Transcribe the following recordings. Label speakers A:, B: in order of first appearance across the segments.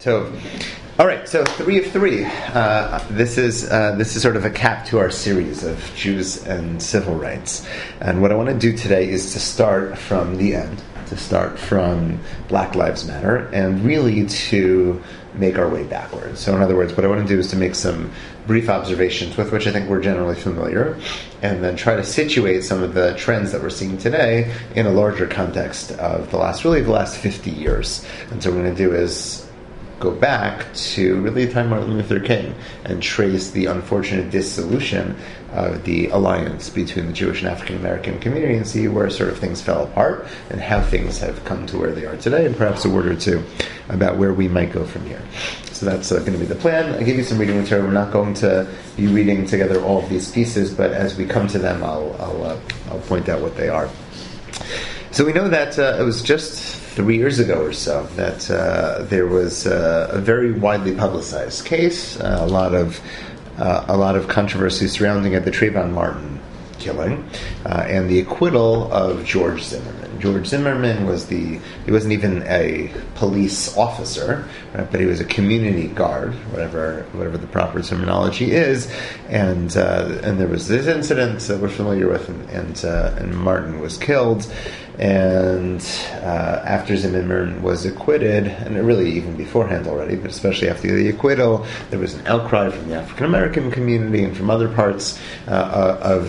A: Tov. All right, so 3 of 3. This is sort of a cap to our series of Jews and civil rights. And what I want to do today is to start from the end, to start from Black Lives Matter, and really to make our way backwards. So in other words, what I want to do is to make some brief observations with which I think we're generally familiar, and then try to situate some of the trends that we're seeing today in a larger context of the last 50 years. And so what we're going to do is go back to really the time of Martin Luther King and trace the unfortunate dissolution of the alliance between the Jewish and African American community and see where sort of things fell apart and how things have come to where they are today, and perhaps a word or two about where we might go from here. So that's going to be the plan. I give you some reading material. We're not going to be reading together all of these pieces, but as we come to them, I'll point out what they are. So we know that it was just 3 years ago or so that there was a very widely publicized case, a lot of controversy surrounding it, the Trayvon Martin killing, and the acquittal of George Zimmerman. George Zimmerman he wasn't even a police officer, right, but he was a community guard, whatever the proper terminology is, and there was this incident that we're familiar with, and Martin was killed. And after Zimmerman was acquitted, and really even beforehand already, but especially after the acquittal, there was an outcry from the African American community and from other parts of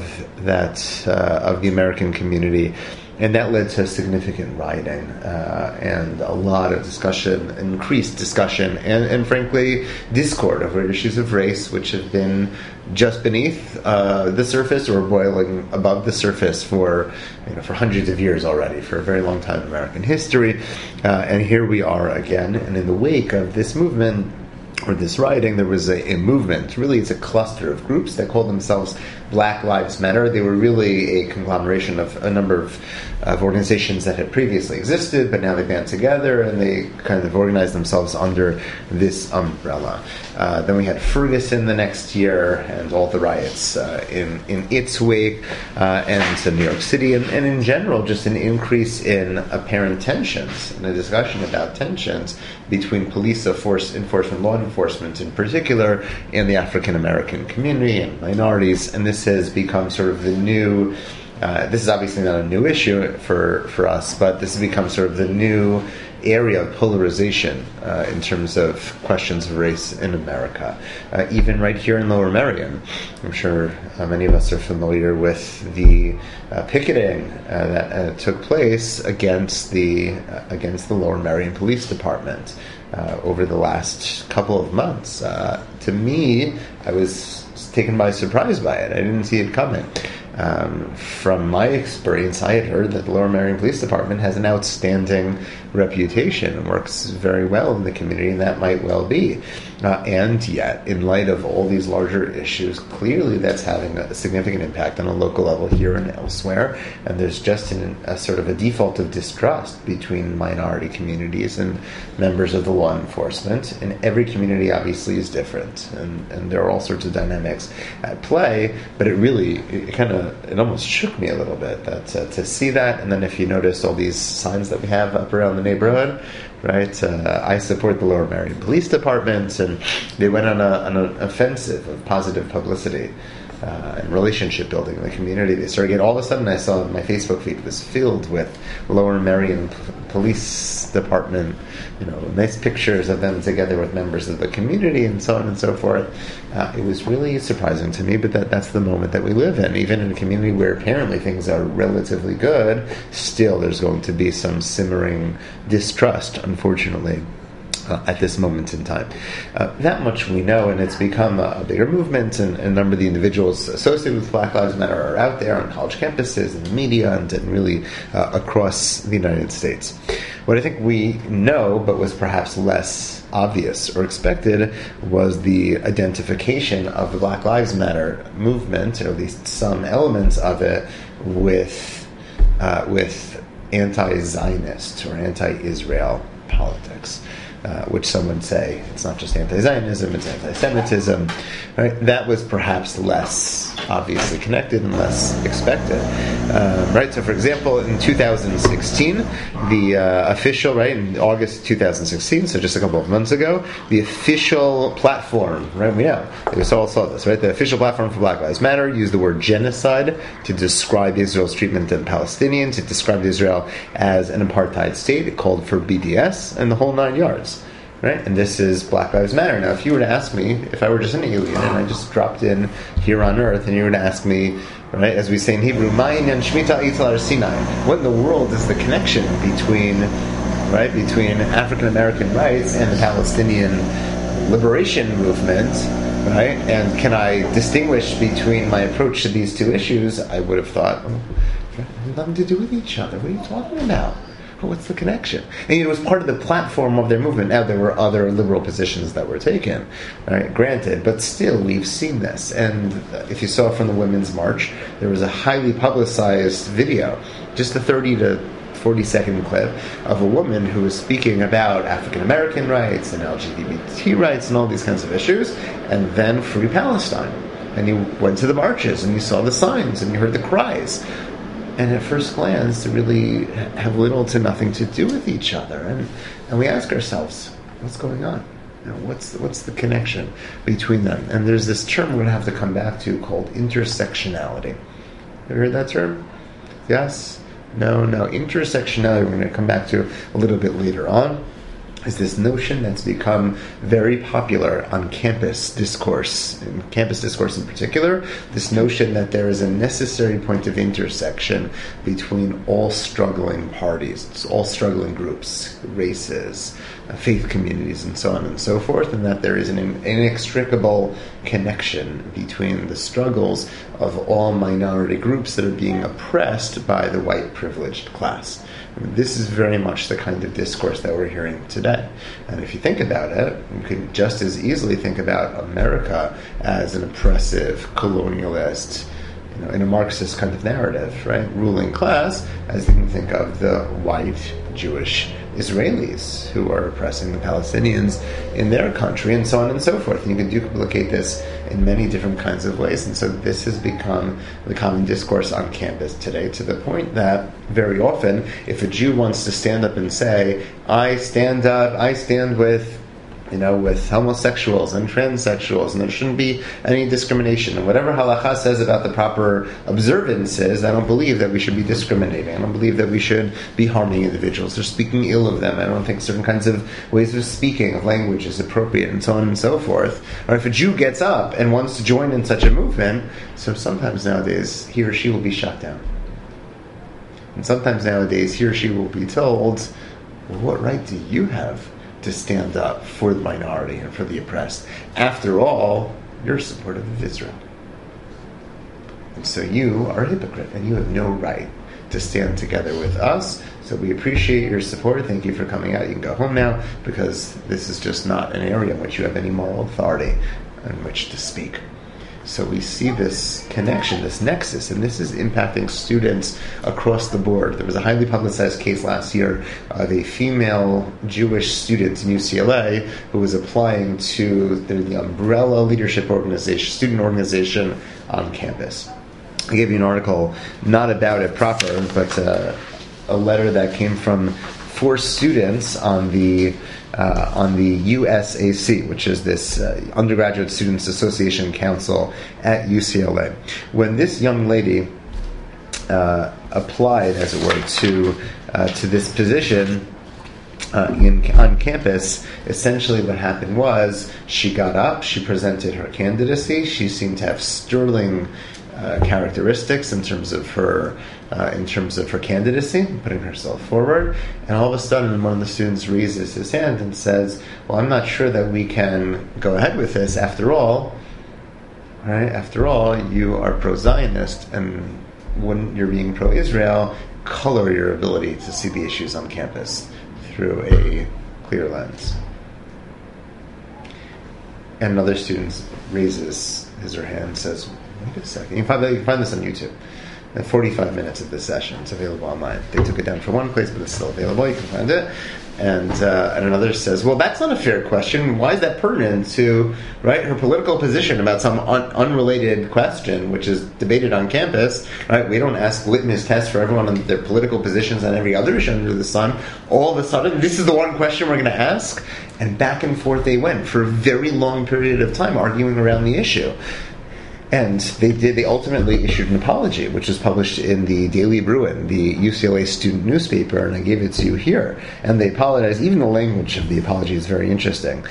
A: the American community. And that led to significant rioting and a lot of discussion, increased discussion, and frankly, discord over issues of race, which have been just beneath the surface or boiling above the surface for hundreds of years already, for a very long time in American history. And here we are again, and in the wake of this movement, or this rioting, there was a movement. Really, it's a cluster of groups that call themselves Black Lives Matter. They were really a conglomeration of a number of organizations that had previously existed, but now they band together and they kind of organized themselves under this umbrella. Then we had Ferguson the next year and all the riots in its wake, and to New York City, and in general, just an increase in apparent tensions and a discussion about tensions between police enforcement, law enforcement in particular, and the African American community and minorities. And this has become sort of the new, this is obviously not a new issue for us, but this has become sort of the new area of polarization in terms of questions of race in America. Even right here in Lower Merion, I'm sure many of us are familiar with the picketing that took place against the Lower Merion Police Department over the last couple of months. To me, I was taken by surprise by it. I didn't see it coming. From my experience, I had heard that the Lower Merion Police Department has an outstanding reputation and works very well in the community, and that might well be. And yet, in light of all these larger issues, clearly that's having a significant impact on a local level here and elsewhere, and there's just a sort of a default of distrust between minority communities and members of the law enforcement, and every community obviously is different, and there are all sorts of dynamics at play, but it almost shook me a little bit to see that. And then if you notice all these signs that we have up around the neighborhood, right? I support the Lower Merion Police Department, and they went on an offensive of positive publicity and relationship building in the community. They started getting, all of a sudden I saw my Facebook feed was filled with Lower Merion Police Department, nice pictures of them together with members of the community and so on and so forth. It was really surprising to me, but that's the moment that we live in. Even in a community where apparently things are relatively good, still there's going to be some simmering distrust, unfortunately, at this moment in time. That much we know, and it's become a bigger movement, and a number of the individuals associated with Black Lives Matter are out there on college campuses, in the media, and really across the United States. What I think we know, but was perhaps less obvious or expected, was the identification of the Black Lives Matter movement, or at least some elements of it, with anti-Zionist or anti-Israel politics. which some would say it's not just anti-Zionism, it's anti-Semitism. Right? That was perhaps less obviously connected and less expected. Right? So, for example, in 2016, the official, right, in August 2016, so just a couple of months ago, the official platform, right, we all saw this, right? The official platform for Black Lives Matter used the word genocide to describe Israel's treatment of Palestinians. It described Israel as an apartheid state. It called for BDS and the whole 9 yards. Right? And this is Black Lives Matter. Now, if you were to ask me, if I were just an alien and I just dropped in here on Earth, and you were to ask me, right, as we say in Hebrew, Ma'inyan Shmita Itzal Sinai, what in the world is the connection between African American rights and the Palestinian liberation movement, right? And can I distinguish between my approach to these two issues? I would have thought, they have nothing to do with each other. What are you talking about? What's the connection? And it was part of the platform of their movement. Now, there were other liberal positions that were taken, right? Granted, but still, we've seen this. And if you saw from the Women's March, there was a highly publicized video, just a 30 to 40-second clip of a woman who was speaking about African American rights and LGBT rights and all these kinds of issues, and then Free Palestine. And you went to the marches, and you saw the signs, and you heard the cries. And at first glance, they really have little to nothing to do with each other. And we ask ourselves, what's going on? What's the connection between them? And there's this term we're going to have to come back to called intersectionality. Have you heard that term? Yes? No. Intersectionality, we're going to come back to a little bit later on, is this notion that's become very popular on campus discourse in particular, this notion that there is a necessary point of intersection between all struggling parties, all struggling groups, races, faith communities, and so on and so forth, and that there is an inextricable connection between the struggles of all minority groups that are being oppressed by the white privileged class. This is very much the kind of discourse that we're hearing today. And if you think about it, you can just as easily think about America as an oppressive, colonialist, in a Marxist kind of narrative, right? Ruling class, as you can think of the white Jewish Israelis who are oppressing the Palestinians in their country, and so on and so forth. And you can duplicate this in many different kinds of ways. And so this has become the common discourse on campus today, to the point that very often, if a Jew wants to stand up and say, I stand with homosexuals and transsexuals, and there shouldn't be any discrimination. And whatever halakha says about the proper observances, I don't believe that we should be discriminating. I don't believe that we should be harming individuals or speaking ill of them. I don't think certain kinds of ways of speaking, of language, is appropriate, and so on and so forth. Or if a Jew gets up and wants to join in such a movement, so sometimes nowadays he or she will be shut down. And sometimes nowadays he or she will be told, well, what right do you have to stand up for the minority and for the oppressed? After all, you're supportive of Israel. And so you are a hypocrite, and you have no right to stand together with us. So we appreciate your support. Thank you for coming out. You can go home now, because this is just not an area in which you have any moral authority in which to speak. So we see this connection, this nexus, and this is impacting students across the board. There was a highly publicized case last year of a female Jewish student in UCLA who was applying to the Umbrella Leadership Organization, student organization on campus. I gave you an article, not about it proper, but a letter that came from 4 students on the USAC, which is this Undergraduate Students Association Council at UCLA. When this young lady applied, as it were, to this position on campus, essentially what happened was she got up, she presented her candidacy, she seemed to have sterling characteristics in terms of her candidacy, putting herself forward, and all of a sudden one of the students raises his hand and says, well, I'm not sure that we can go ahead with this. After all, you are pro-Zionist, and when you're being pro-Israel, color your ability to see the issues on campus through a clear lens. And another student raises his or her hand and says, wait a second. You can find this on YouTube. 45 minutes of this session. It's available online. They took it down from one place, but it's still available. You can find it. And another says, well, that's not a fair question. Why is that pertinent to, right, her political position about some unrelated question, which is debated on campus, right? We don't ask litmus tests for everyone on their political positions on every other issue under the sun. All of a sudden, this is the one question we're going to ask? And back and forth they went for a very long period of time arguing around the issue. And they ultimately issued an apology, which was published in the Daily Bruin, the UCLA student newspaper, and I gave it to you here. And they apologized. Even the language of the apology is very interesting.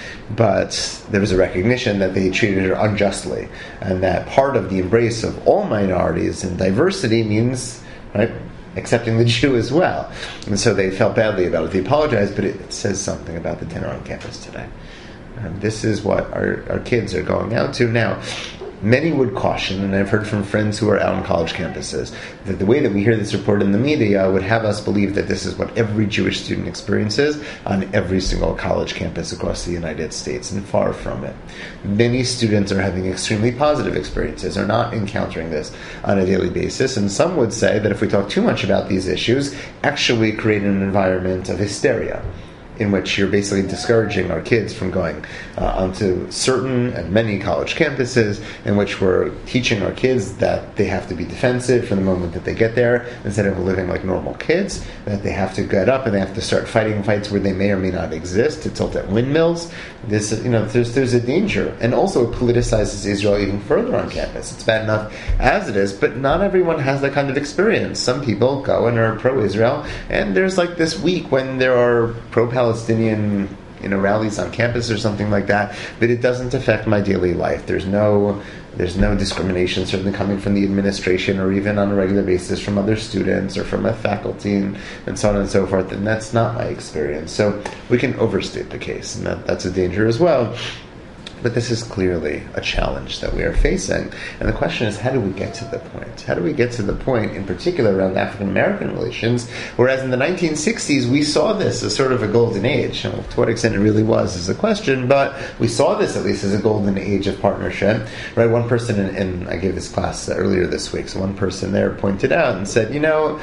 A: But there was a recognition that they treated her unjustly, and that part of the embrace of all minorities and diversity means, right, accepting the Jew as well. And so they felt badly about it. They apologized, but it says something about the dinner on campus today. And this is what our kids are going out to now. Many would caution, and I've heard from friends who are out on college campuses, that the way that we hear this report in the media would have us believe that this is what every Jewish student experiences on every single college campus across the United States, and far from it. Many students are having extremely positive experiences, are not encountering this on a daily basis, and some would say that if we talk too much about these issues, actually create an environment of hysteria, in which you're basically discouraging our kids from going onto certain and many college campuses, in which we're teaching our kids that they have to be defensive from the moment that they get there, instead of living like normal kids, that they have to get up and they have to start fighting fights where they may or may not exist, to tilt at windmills. This, there's a danger. And also it politicizes Israel even further on campus. It's bad enough as it is, but not everyone has that kind of experience. Some people go and are pro-Israel, and there's like this week when there are pro-Palestinian rallies on campus or something like that, but it doesn't affect my daily life. There's no discrimination certainly coming from the administration, or even on a regular basis from other students or from a faculty and so on and so forth, and that's not my experience. So we can overstate the case, and that's a danger as well. But this is clearly a challenge that we are facing. And the question is, how do we get to the point? How do we get to the point, in particular, around African-American relations, whereas in the 1960s, we saw this as sort of a golden age. And to what extent it really was is a question, but we saw this at least as a golden age of partnership. Right? One person, and I gave this class earlier this week, so one person there pointed out and said,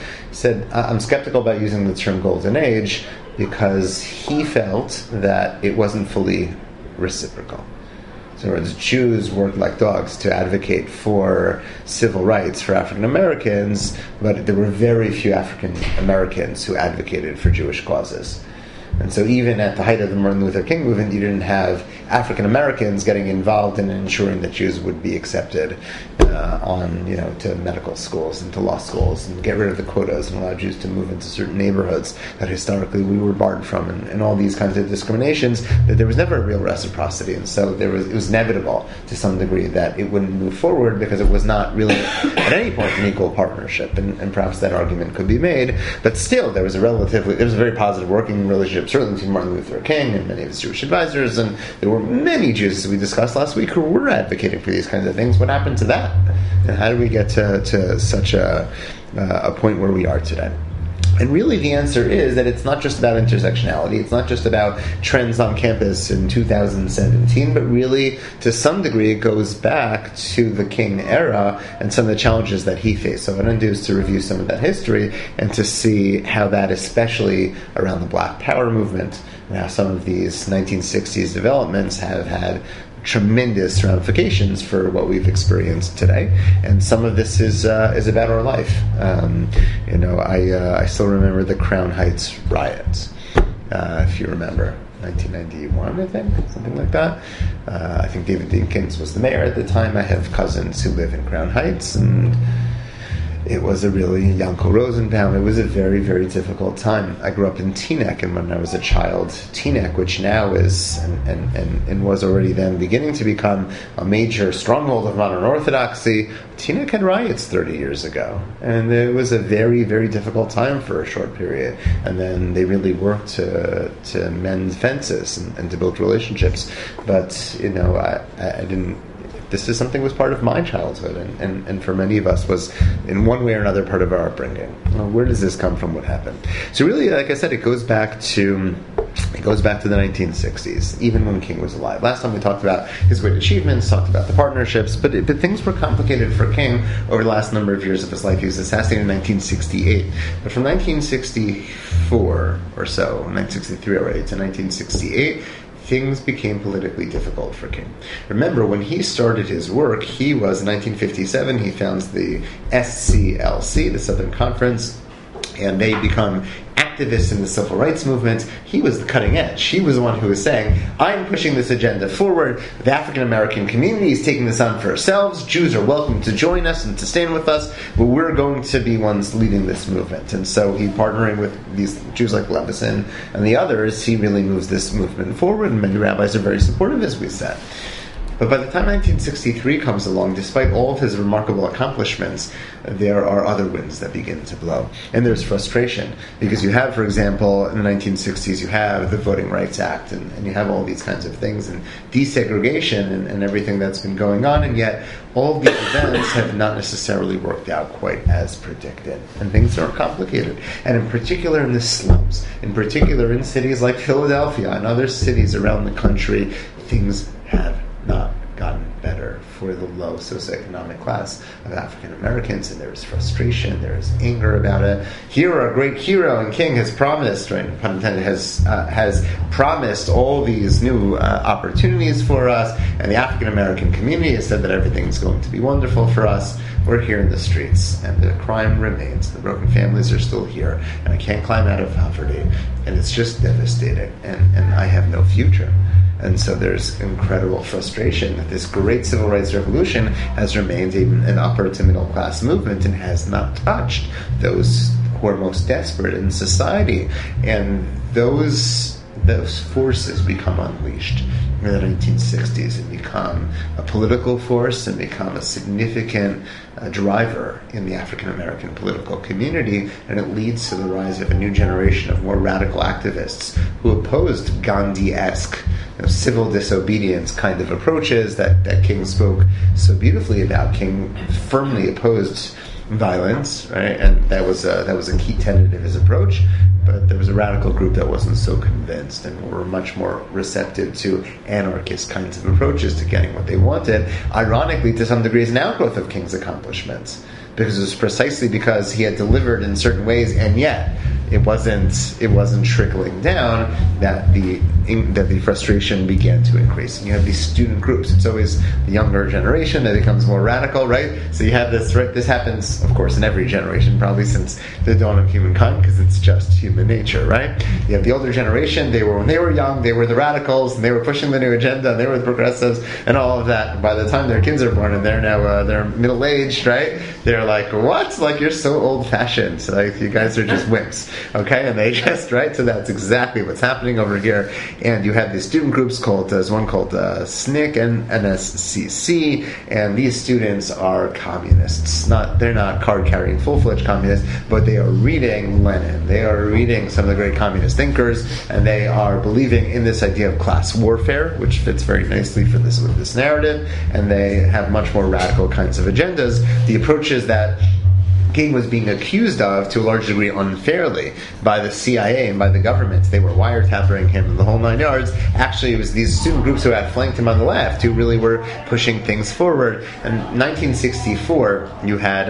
A: I'm skeptical about using the term golden age, because he felt that it wasn't fully reciprocal. So the Jews worked like dogs to advocate for civil rights for African Americans, but there were very few African Americans who advocated for Jewish causes. And so even at the height of the Martin Luther King movement, you didn't have African Americans getting involved in ensuring that Jews would be accepted to medical schools and to law schools, and get rid of the quotas and allow Jews to move into certain neighborhoods that historically we were barred from, and all these kinds of discriminations, that there was never a real reciprocity. And so it was inevitable to some degree that it wouldn't move forward, because it was not really at any point an equal partnership, and perhaps that argument could be made. But still, there was a very positive working relationship, certainly between Martin Luther King and many of his Jewish advisors, and there were many Jews, as we discussed last week, who were advocating for these kinds of things. What happened to that? And how do we get to such a point where we are today? And really the answer is that it's not just about intersectionality, it's not just about trends on campus in 2017, but really, to some degree, it goes back to the King era and some of the challenges that he faced. So what I want to do is to review some of that history and to see how that, especially around the Black Power movement, and how some of these 1960s developments have had tremendous ramifications for what we've experienced today, and some of this is about our life. I still remember the Crown Heights riots, if you remember, 1991, I think, something like that. I think David Dinkins was the mayor at the time. I have cousins who live in Crown Heights, and it was Yanko Rosenbaum. It was a very, very difficult time. I grew up in Teaneck, and when I was a child, Teaneck, which now is and was already then beginning to become a major stronghold of modern Orthodoxy, Teaneck had riots 30 years ago, and it was a very, very difficult time for a short period. And then they really worked to mend fences and to build relationships. But I didn't. This is something that was part of my childhood, and for many of us was, in one way or another, part of our upbringing. Where does this come from? What happened? So really, like I said, it goes back to It goes back to the 1960s, even when King was alive. Last time we talked about his great achievements, talked about the partnerships, but things were complicated for King over the last number of years of his life. He was assassinated in 1968. But from 1964 or so, 1963 already, to 1968, things became politically difficult for King. Remember, when he started his work, he was, in 1957, he founds the SCLC, the Southern Conference, and they become activists in the civil rights movement. He was the cutting edge. He was the one who was saying, I'm pushing this agenda forward. The African American community is taking this on for ourselves. Jews are welcome to join us and to stand with us, but we're going to be ones leading this movement. And so he, partnering with these Jews like Levison and the others, he really moves this movement forward, and many rabbis are very supportive, as we said. But by the time 1963 comes along, despite all of his remarkable accomplishments, there are other winds that begin to blow. And there's frustration, because you have, for example, in the 1960s, you have the Voting Rights Act, and you have all these kinds of things, and desegregation and everything that's been going on, and yet all of these events have not necessarily worked out quite as predicted. And things are complicated. And in particular in the slums, in particular in cities like Philadelphia and other cities around the country, things have not gotten better for the low socioeconomic class of African Americans, and there's frustration, there's anger about it. Here, our great hero and King has promised, right, pun intended, has promised all these new opportunities for us, and the African American community has said that everything's going to be wonderful for us. We're here in the streets, and the crime remains. The broken families are still here, and I can't climb out of poverty, and it's just devastating, and I have no future. And so there's incredible frustration that this great civil rights revolution has remained an upper to middle class movement and has not touched those who are most desperate in society. And those forces become unleashed in the 1960s and become a political force and become a significant driver in the African American political community, and it leads to the rise of a new generation of more radical activists who opposed Gandhi-esque civil disobedience kind of approaches that King spoke so beautifully about. King firmly opposed violence, right, and that was a key tenet of his approach. But there was a radical group that wasn't so convinced and were much more receptive to anarchist kinds of approaches to getting what they wanted. Ironically, to some degree, is an outgrowth of King's accomplishments, because it was precisely because he had delivered in certain ways, and yet it wasn't trickling down that the frustration began to increase. And you have these student groups. It's always the younger generation that becomes more radical, right? So you have this, right? This happens, of course, in every generation, probably since the dawn of humankind, because it's just human nature, right? You have the older generation. When they were young, they were the radicals, and they were pushing the new agenda, and they were the progressives, and all of that. By the time their kids are born, and they're now they're middle-aged, right? They're like, what? Like, you're so old-fashioned. Like, you guys are just wimps. Okay, and they just, right? So that's exactly what's happening over here. And you have these student groups there's one called SNCC and NSCC, and these students are communists. They're not card-carrying full-fledged communists, but they are reading Lenin. They are reading some of the great communist thinkers, and they are believing in this idea of class warfare, which fits very nicely for this narrative, and they have much more radical kinds of agendas. The approaches that King was being accused of, to a large degree unfairly, by the CIA and by the government. They were wiretapping him the whole 9 yards. Actually, it was these student groups who had flanked him on the left who really were pushing things forward. In 1964, you had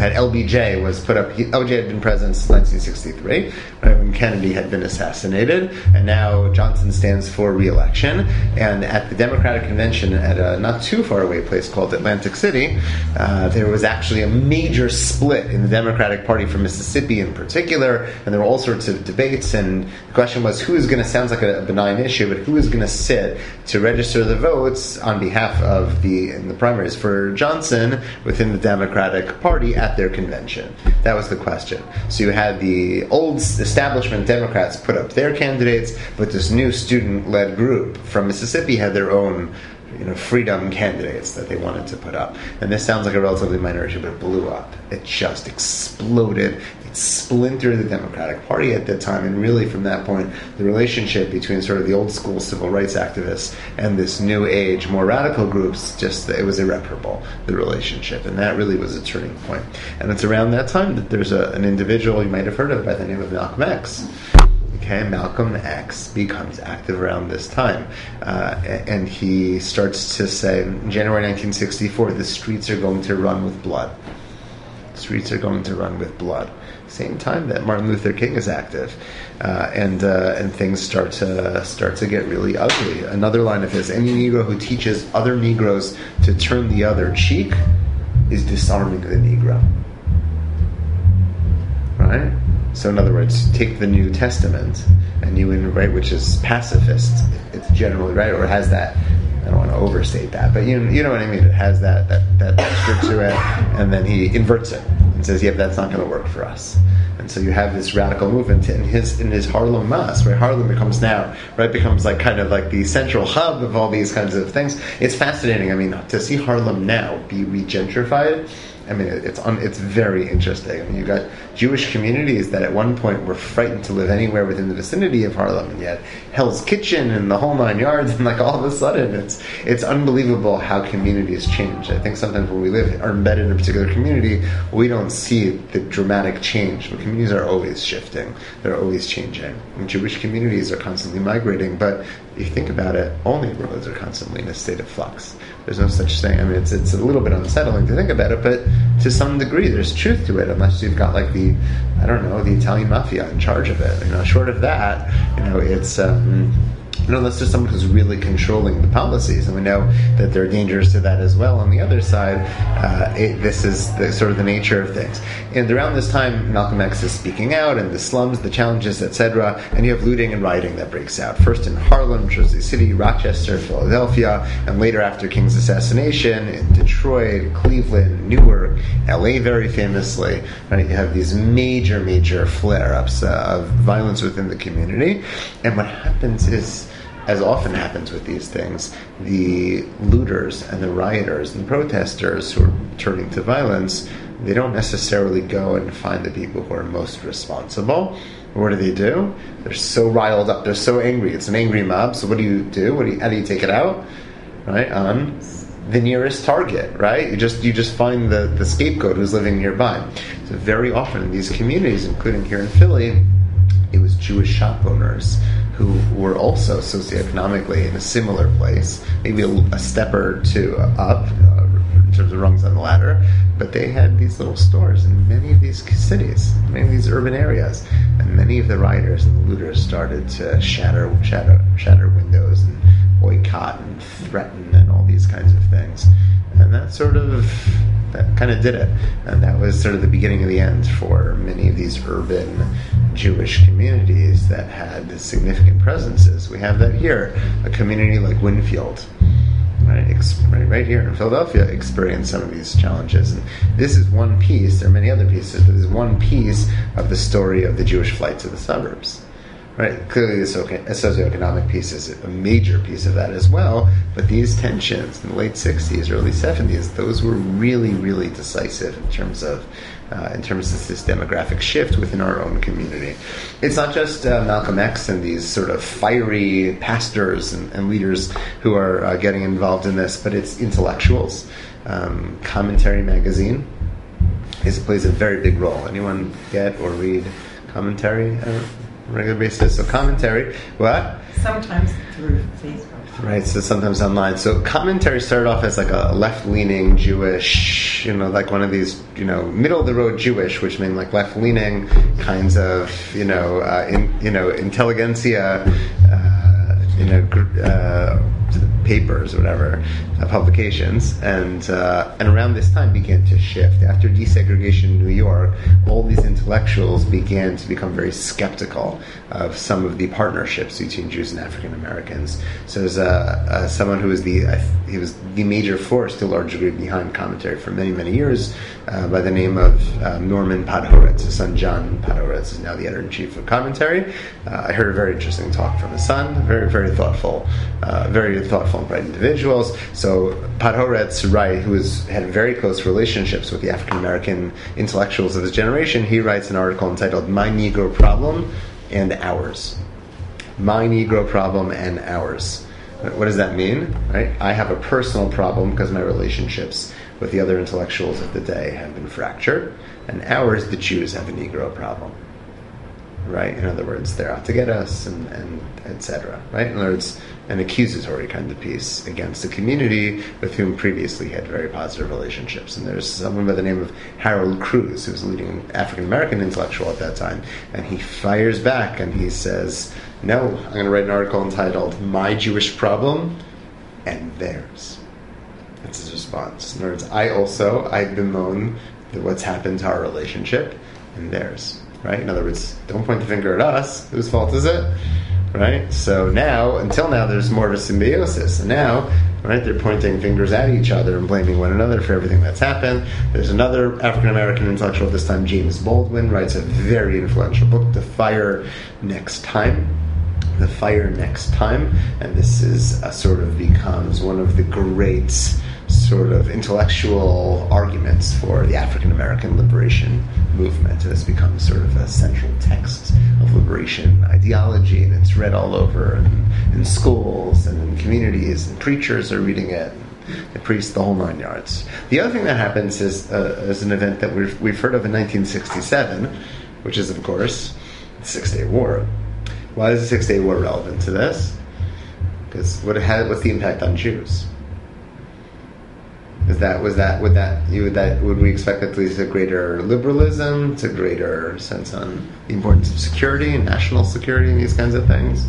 A: LBJ was put up. LBJ had been president since 1963, right, when Kennedy had been assassinated, and now Johnson stands for re-election. And at the Democratic Convention at a not too far away place called Atlantic City, there was actually a major split in the Democratic Party from Mississippi in particular, and there were all sorts of debates, and the question was who is going to, sounds like a benign issue, but who is going to sit to register the votes on behalf of in the primaries for Johnson within the Democratic Party at their convention? That was the question. So you had the old establishment Democrats put up their candidates, but this new student-led group from Mississippi had their own freedom candidates that they wanted to put up. And this sounds like a relatively minor issue, but it blew up. It just exploded. It splintered the Democratic Party at that time, and really from that point, the relationship between sort of the old school civil rights activists and this new age, more radical groups, it was irreparable, the relationship. And that really was a turning point. And it's around that time that there's an individual you might have heard of by the name of Malcolm X. Okay, Malcolm X becomes active around this time, and he starts to say, in January 1964, the streets are going to run with blood. Streets are going to run with blood. Same time that Martin Luther King is active, and things start to get really ugly. Another line of his: any Negro who teaches other Negroes to turn the other cheek is disarming the Negro. Right? So in other words, take the New Testament and right, which is pacifist. It's generally right, or it has that. I don't want to overstate that, but you know what I mean. It has that texture to it, and then he inverts it and says, "Yep, that's not going to work for us." And so you have this radical movement in his Harlem mass, right? Harlem becomes like kind of like the central hub of all these kinds of things. It's fascinating. I mean, to see Harlem now be regentrified, I mean, it's very interesting. I mean, you've got Jewish communities that at one point were frightened to live anywhere within the vicinity of Harlem, and yet Hell's Kitchen and the whole nine yards, and like all of a sudden, it's unbelievable how communities change. I think sometimes when we are embedded in a particular community, we don't see the dramatic change. But communities are always shifting; they're always changing. And Jewish communities are constantly migrating, but if you think about it, all neighborhoods are constantly in a state of flux. There's no such thing. I mean, it's a little bit unsettling to think about it, but to some degree, there's truth to it. Unless you've got like the Italian mafia in charge of it. Short of that, it's. Unless there's someone who's really controlling the policies, and we know that there are dangers to that as well. On the other side, this is the sort of the nature of things. And around this time, Malcolm X is speaking out, and the slums, the challenges, etc. And you have looting and rioting that breaks out. First in Harlem, Jersey City, Rochester, Philadelphia, and later after King's assassination in Detroit, Cleveland, Newark, LA, very famously. Right, you have these major flare-ups of violence within the community, and what happens is, as often happens with these things, the looters and the rioters and protesters who are turning to violence, they don't necessarily go and find the people who are most responsible. What do? They're so riled up, they're so angry. It's an angry mob, so what do you do? How do you take it out? Right? On the nearest target, right? You just find the scapegoat who's living nearby. So very often in these communities, including here in Philly, it was Jewish shop owners who were also socioeconomically in a similar place, maybe a step or two up in terms of rungs on the ladder, but they had these little stores in many of these cities, many of these urban areas, and many of the rioters and the looters started to shatter windows and boycott and threaten and all these kinds of things. And that kind of did it. And that was sort of the beginning of the end for many of these urban Jewish communities that had significant presences. We have that here. A community like Winfield, right here in Philadelphia, experienced some of these challenges. And this is one piece. There are many other pieces, but this is one piece of the story of the Jewish flight to the suburbs. Right, clearly the socioeconomic piece is a major piece of that as well, but these tensions in the late 60s, early 70s, those were really, really decisive in terms of this demographic shift within our own community. It's not just Malcolm X and these sort of fiery pastors and leaders who are getting involved in this, but it's intellectuals. Commentary magazine plays a very big role. Anyone get or read Commentary? Regular basis. So Commentary, what?
B: Sometimes through Facebook.
A: Right, so sometimes online. So Commentary started off as like a left-leaning Jewish, like one of these, middle-of-the-road Jewish, which meant like left-leaning kinds of, intelligentsia, papers or whatever, publications, and around this time began to shift. After desegregation in New York, all these intellectuals began to become very skeptical of some of the partnerships between Jews and African Americans. So there's someone who was he was the major force to a large degree behind Commentary for many, many years, by the name of Norman Podhoretz. His son John Podhoretz is now the editor-in-chief of Commentary. I heard a very interesting talk from his son, very, very thoughtful and bright individuals. So Podhoretz, who had very close relationships with the African American intellectuals of his generation, he writes an article entitled "My Negro Problem and Ours." My Negro Problem and Ours. What does that mean? Right? I have a personal problem because my relationships with the other intellectuals of the day have been fractured, and ours, the Jews, have a Negro problem. right? In other words, they're out to get us, and etc. Right? In other words, an accusatory kind of piece against a community with whom previously he had very positive relationships. And there's someone by the name of Harold Cruz, who was a leading African-American intellectual at that time, and he fires back and he says, no, I'm going to write an article entitled My Jewish Problem and Theirs. That's his response. In other words, I bemoan what's happened to our relationship and theirs. Right? In other words, don't point the finger at us. Whose fault is it? Right? So until now, there's more of a symbiosis. And now, right, they're pointing fingers at each other and blaming one another for everything that's happened. There's another African-American intellectual, this time James Baldwin, writes a very influential book, The Fire Next Time. The Fire Next Time. And this is becomes one of the great sort of intellectual arguments for the African-American liberation movement. And this becomes sort of a central text of liberation ideology, and it's read all over in schools and in communities, and preachers are reading it, the priests, the whole nine yards. The other thing that happens is an event that we've heard of in 1967, which is, of course, the Six-Day War. Why is the Six-Day War relevant to this? Because what's the impact on Jews? Would we expect that to lead to greater liberalism, to greater sense on the importance of security and national security and these kinds of things?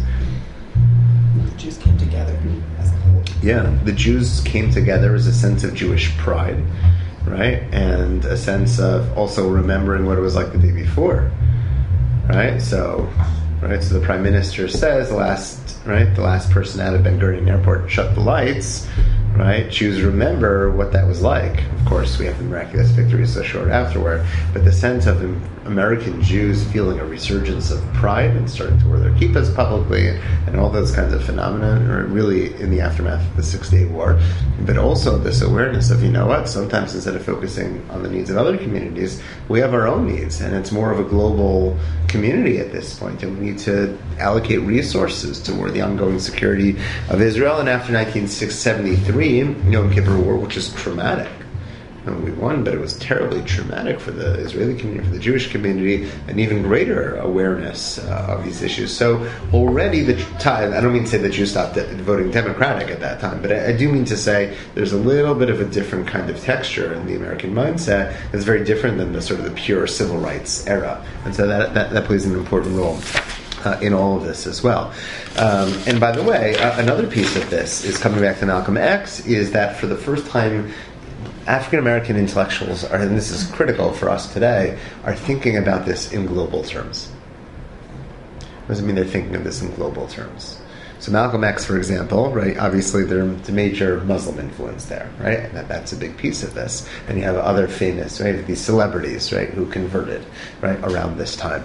B: The Jews came together as a whole.
A: Yeah, the Jews came together as a sense of Jewish pride, right? And a sense of also remembering what it was like the day before, right? So the Prime Minister says the last person out of Ben Gurion Airport shut the lights. Right? Jews remember what that was like. Of course, we have the miraculous victory so short afterward, but the sense of American Jews feeling a resurgence of pride and starting to wear their kippahs publicly and all those kinds of phenomena are really in the aftermath of the Six-Day War. But also this awareness of, sometimes instead of focusing on the needs of other communities, we have our own needs, and it's more of a global community at this point, and we need to allocate resources toward the ongoing security of Israel. And after 1973, Yom Kippur War, which is traumatic. And we won, but it was terribly traumatic for the Israeli community, for the Jewish community, an even greater awareness of these issues. So already I don't mean to say that Jews stopped voting Democratic at that time, but I do mean to say there's a little bit of a different kind of texture in the American mindset that's very different than the sort of the pure civil rights era. And so that plays an important role in all of this as well. And by the way, another piece of this is coming back to Malcolm X, is that for the first time African-American intellectuals are, and this is critical for us today, are thinking about this in global terms. What does it mean they're thinking of this in global terms? So Malcolm X, for example, right, obviously there's a major Muslim influence there, right? And that's a big piece of this. And you have other famous, right, these celebrities, right, who converted, right, around this time.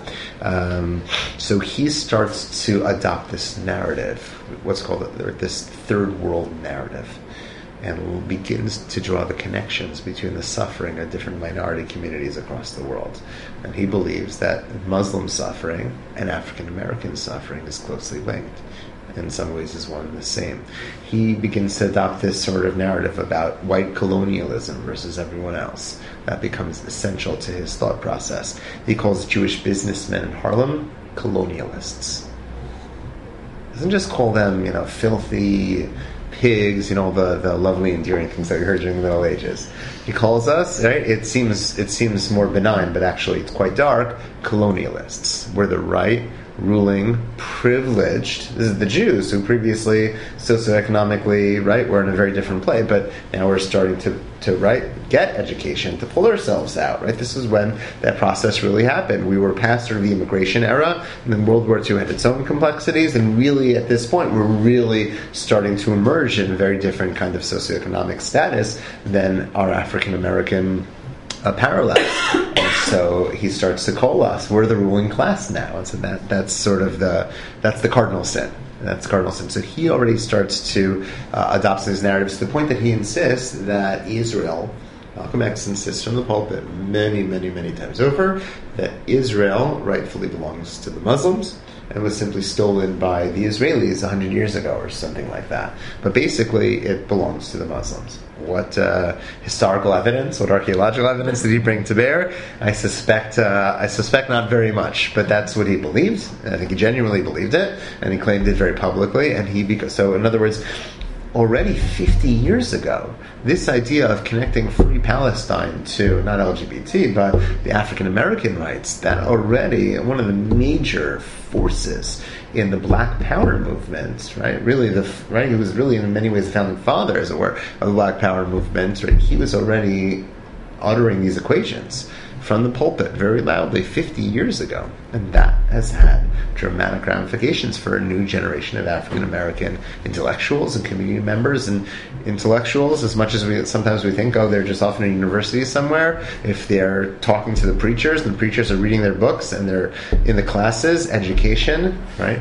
A: So he starts to adopt this narrative, what's called this third world narrative, and begins to draw the connections between the suffering of different minority communities across the world. And he believes that Muslim suffering and African American suffering is closely linked. In some ways is one and the same. He begins to adopt this sort of narrative about white colonialism versus everyone else. That becomes essential to his thought process. He calls Jewish businessmen in Harlem colonialists. He doesn't just call them, filthy pigs, the lovely endearing things that we heard during the Middle Ages. He calls us, right? It seems more benign, but actually it's quite dark, colonialists. We're the right, ruling, privileged. This is the Jews who previously socioeconomically, right, were in a very different place, but now we're starting to get education, to pull ourselves out, right? This is when that process really happened. We were past sort of the immigration era, and then World War II had its own complexities, and really at this point we're really starting to emerge in a very different kind of socioeconomic status than our African American parallels. And so he starts to call us, we're the ruling class now. And so that's the cardinal sin. That's cardinal sin. So he already starts to adopt these narratives to the point that he insists that Israel, Malcolm X insists from the pulpit many, many, many times over, that Israel rightfully belongs to the Muslims, and was simply stolen by the Israelis 100 years ago or something like that. But basically, it belongs to the Muslims. What historical evidence, what archaeological evidence did he bring to bear? I suspect not very much, but that's what he believed. I think he genuinely believed it, and he claimed it very publicly. So, in other words, already 50 years ago, this idea of connecting Free Palestine to not LGBT but the African American rights, that already one of the major forces in the Black Power movement, right? He was really in many ways the founding father, as it were, of the Black Power movement. Right? He was already uttering these equations from the pulpit very loudly 50 years ago. And that has had dramatic ramifications for a new generation of African American intellectuals and community members. And intellectuals, as much as sometimes we think, they're just off in a university somewhere, if they're talking to the preachers and the preachers are reading their books and they're in the classes, education, right?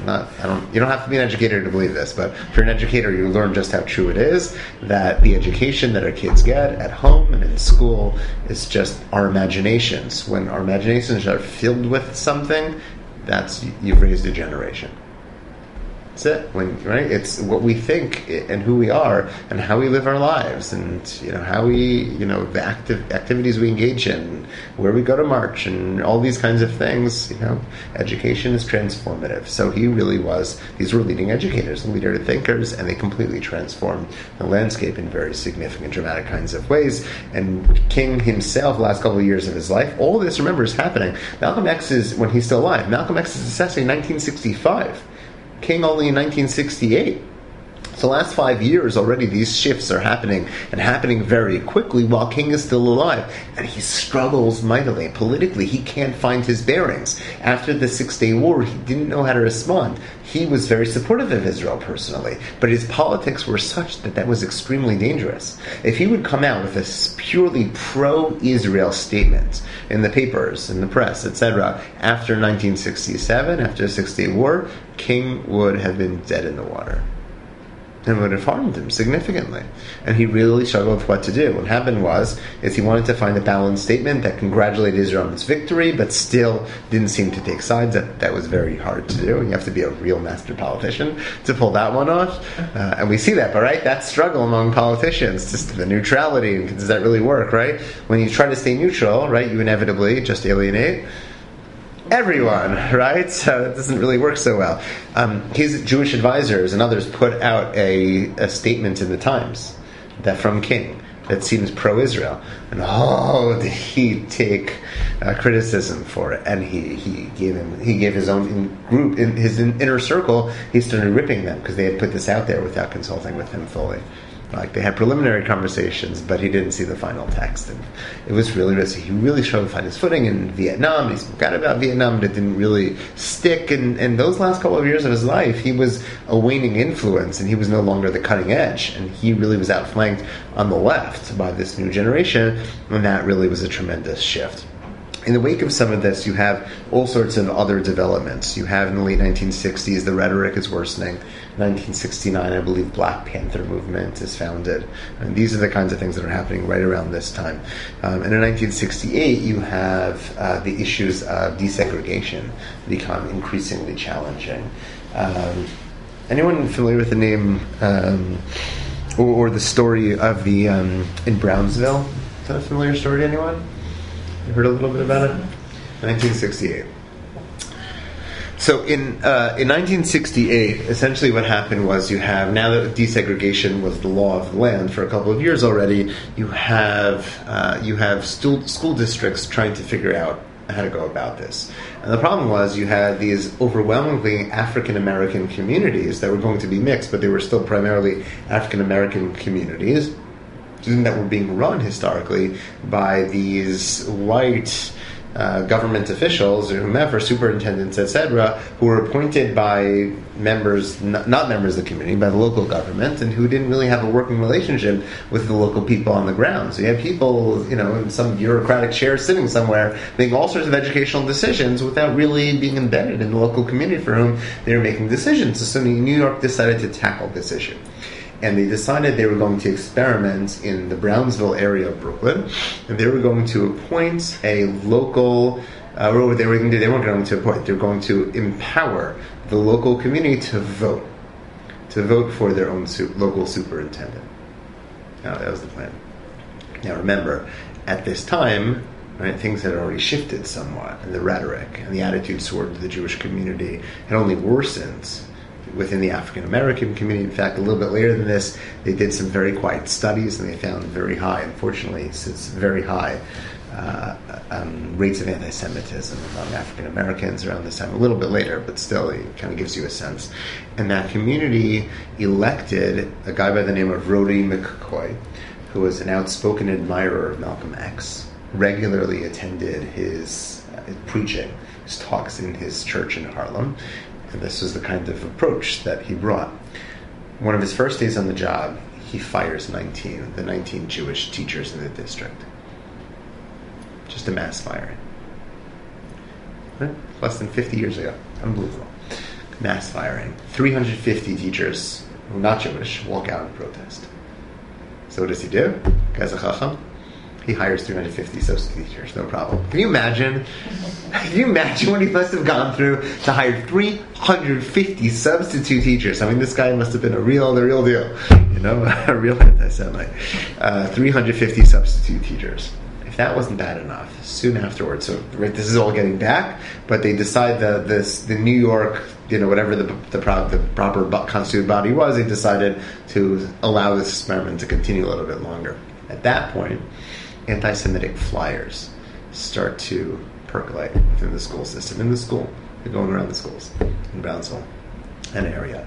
A: You don't have to be an educator to believe this, but if you're an educator, you learn just how true it is that the education that our kids get at home and in school is just our imaginations. When our imaginations are filled with something, you've raised a generation. That's it. It's what we think and who we are and how we live our lives, and how we, the activities we engage in, where we go to march, and all these kinds of things. Education is transformative. So he really was. These were leading educators, leader thinkers, and they completely transformed the landscape in very significant, dramatic kinds of ways. And King himself, the last couple of years of his life, all this, remember, is happening. Malcolm X is, when he's still alive, Malcolm X is assassinated in 1965. King only in 1968. So the last 5 years already these shifts are happening, and happening very quickly while King is still alive. And he struggles mightily. Politically, he can't find his bearings. After the 6-Day War, he didn't know how to respond. He was very supportive of Israel personally, but his politics were such that was extremely dangerous. If he would come out with a purely pro-Israel statement in the papers, in the press, etc., after 1967, after the 6-Day War, King would have been dead in the water. And would have harmed him significantly. And he really struggled with what to do. What happened is he wanted to find a balanced statement that congratulated Israel on its victory, but still didn't seem to take sides. That was very hard to do. You have to be a real master politician to pull that one off. And we see that, but that struggle among politicians, just the neutrality, does that really work, right? When you try to stay neutral, right, you inevitably just alienate everyone, right? So it doesn't really work so well. His Jewish advisors and others put out a statement in the Times that from King that seems pro-Israel, and did he take criticism for it? And he gave his own group in his inner circle. He started ripping them because they had put this out there without consulting with him fully. Like, they had preliminary conversations, but he didn't see the final text. And it was really risky. He really struggled to find his footing in Vietnam. He spoke out about Vietnam, but it didn't really stick. And those last couple of years of his life, he was a waning influence, and he was no longer the cutting edge. And he really was outflanked on the left by this new generation, and that really was a tremendous shift. In the wake of some of this, you have all sorts of other developments. You have in the late 1960s, the rhetoric is worsening. 1969, I believe, Black Panther movement is founded. And these are the kinds of things that are happening right around this time. And in 1968, you have the issues of desegregation become increasingly challenging. Anyone familiar with the name or the story of the in Brownsville? Is that a familiar story to anyone? You heard a little bit about it? 1968. So in 1968, essentially what happened was you have, now that desegregation was the law of the land for a couple of years already, you have school districts trying to figure out how to go about this. And the problem was you had these overwhelmingly African American communities that were going to be mixed, but they were still primarily African American communities that were being run historically by these white government officials or whomever, superintendents, etc., who were appointed by members, not members of the community, by the local government, and who didn't really have a working relationship with the local people on the ground. So you have people, in some bureaucratic chair sitting somewhere making all sorts of educational decisions without really being embedded in the local community for whom they were making decisions. So New York decided to tackle this issue. And they decided they were going to experiment in the Brownsville area of Brooklyn, and they were going to appoint a local what they were going to do, they weren't going to appoint, they were going to empower the local community to vote for their own local superintendent. Now, that was the plan. Now remember, at this time, right, things had already shifted somewhat, and the rhetoric and the attitudes toward the Jewish community had only worsened within the African American community. In fact, a little bit later than this, they did some very quiet studies, and they found very high, unfortunately, it's very high rates of anti-Semitism among African Americans around this time. A little bit later, but still, it kind of gives you a sense. And that community elected a guy by the name of Rody McCoy, who was an outspoken admirer of Malcolm X, regularly attended his preaching, his talks in his church in Harlem, and this was the kind of approach that he brought. One of his first days on the job, he fires the 19 Jewish teachers in the district. Just a mass firing. Right? Less than 50 years ago. Unbelievable. Mass firing. 350 teachers who are not Jewish walk out and protest. So what does he do? Guy's a chacham. He hires 350 substitute teachers, no problem. Can you imagine? Can you imagine what he must have gone through to hire 350 substitute teachers? I mean, this guy must have been the real deal, you know, a real anti-Semite. 350 substitute teachers. If that wasn't bad enough, soon afterwards, so right, this is all getting back, but they decide that the New York, you know, whatever the proper constituted body was, they decided to allow this experiment to continue a little bit longer. At that point, anti-Semitic flyers start to percolate within the school system. In the school, they're going around the schools in Brownsville, an area.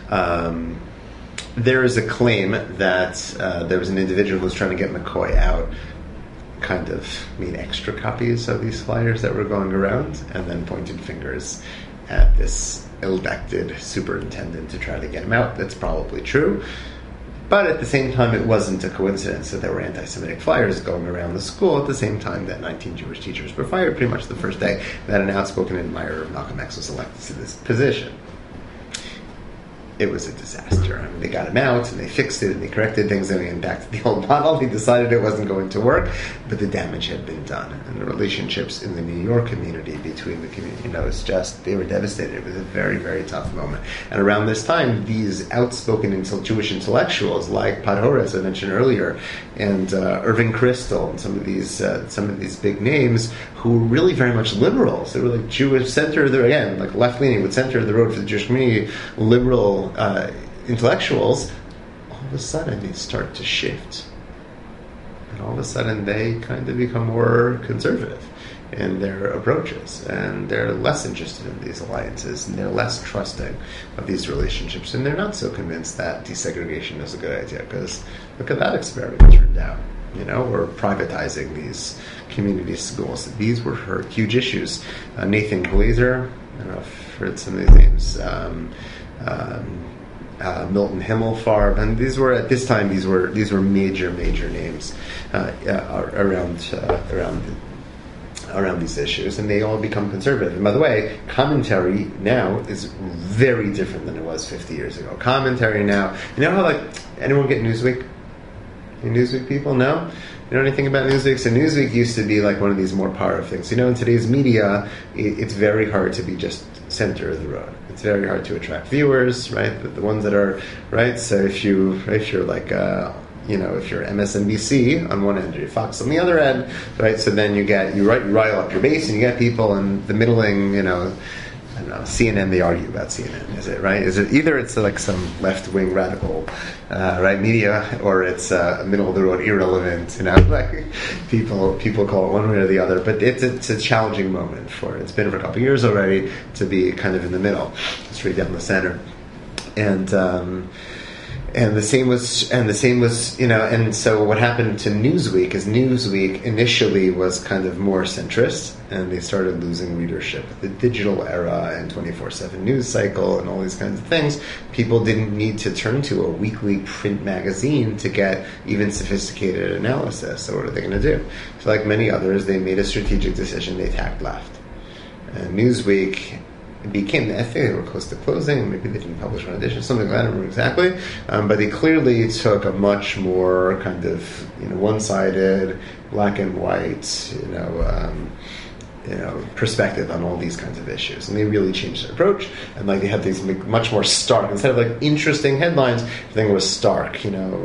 A: There is a claim that there was an individual who was trying to get McCoy out, kind of made extra copies of these flyers that were going around, and then pointed fingers at this elected superintendent to try to get him out. That's probably true. But at the same time, it wasn't a coincidence that there were anti-Semitic flyers going around the school at the same time that 19 Jewish teachers were fired, pretty much the first day that an outspoken admirer of Malcolm X was elected to this position. It was a disaster. I mean, they got him out, and they fixed it, and they corrected things, and they went back to the old model. They decided it wasn't going to work, but the damage had been done. And the relationships in the New York community, between the community, you know, it's just, they were devastated. It was a very, very tough moment. And around this time, these outspoken Jewish intellectuals, like Padhora, as I mentioned earlier, and Irving Kristol, and some of these big names, who were really very much liberals. They were like Jewish center, again, like left-leaning, would center the road for the Jewish community, liberal intellectuals. All of a sudden they start to shift, and all of a sudden they kind of become more conservative in their approaches, and they're less interested in these alliances, and they're less trusting of these relationships, and they're not so convinced that desegregation is a good idea, because look at that experiment it turned out. You know, we're privatizing these community schools. These were huge issues. Nathan Glazer, I don't know if you've heard some of these names, Milton Himmelfarb, and these were at this time these were major names around these issues, and they all become conservative. And by the way, commentary now is very different than it was 50 years ago. Commentary now, you know how, like, anyone get Newsweek? Any Newsweek people? No? You know anything about Newsweek? So Newsweek used to be like one of these more powerful things. You know, in today's media, it's very hard to be just center of the road. It's very hard to attract viewers, right? The ones that are, right? So if you're like, if you're MSNBC on one end, you're Fox on the other end, right? So then you rile up your base, and you get people, and the middling, I don't know, CNN, they argue about CNN, is it, right? Is it either it's like some left-wing radical, right, media, or it's middle-of-the-road irrelevant, like people call it one way or the other, but it's a challenging moment for it. It's been for a couple of years already to be kind of in the middle, straight down the center. And the same was, and so what happened to Newsweek is Newsweek initially was kind of more centrist, and they started losing readership. The digital era and 24/7 news cycle and all these kinds of things, people didn't need to turn to a weekly print magazine to get even sophisticated analysis. So what are they going to do? So like many others, they made a strategic decision. They tacked left. And Newsweek became, I think they were close to closing, maybe they didn't publish one edition, something like that, I don't remember exactly, but they clearly took a much more kind of, one-sided, black and white, perspective on all these kinds of issues, and they really changed their approach. And like they had these much more stark, instead of like interesting headlines, the thing was stark.